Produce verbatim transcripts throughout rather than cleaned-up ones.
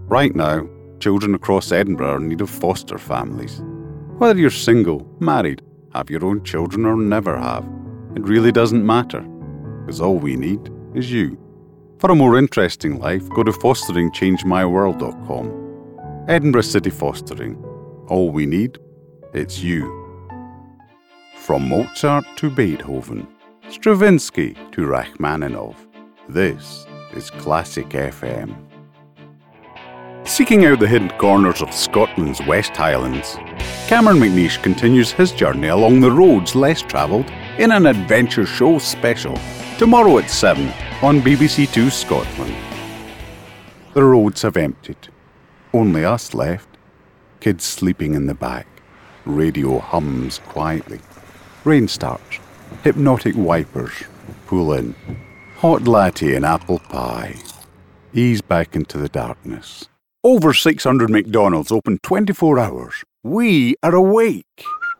Right now, children across Edinburgh are in need of foster families. Whether you're single, married, have your own children or never have, it really doesn't matter, because all we need is you. For a more interesting life, go to fostering change my world dot com. Edinburgh City Fostering. All we need, it's you. From Mozart to Beethoven, Stravinsky to Rachmaninoff, this is Classic F M. Seeking out the hidden corners of Scotland's West Highlands, Cameron McNeish continues his journey along the roads less travelled in an adventure show special, tomorrow at seven on B B C Two Scotland. The roads have emptied. Only us left. Kids sleeping in the back. Radio hums quietly. Rain starts. Hypnotic wipers pull in. Hot latte and apple pie. Ease back into the darkness. Over six hundred McDonald's open twenty-four hours. We are awake.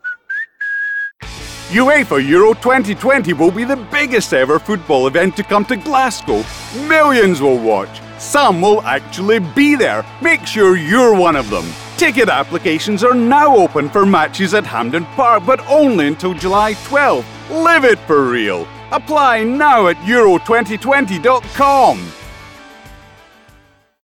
UEFA Euro twenty twenty will be the biggest ever football event to come to Glasgow. Millions will watch. Some will actually be there. Make sure you're one of them. Ticket applications are now open for matches at Hampden Park, but only until July twelfth. Live it for real. Apply now at euro twenty twenty dot com.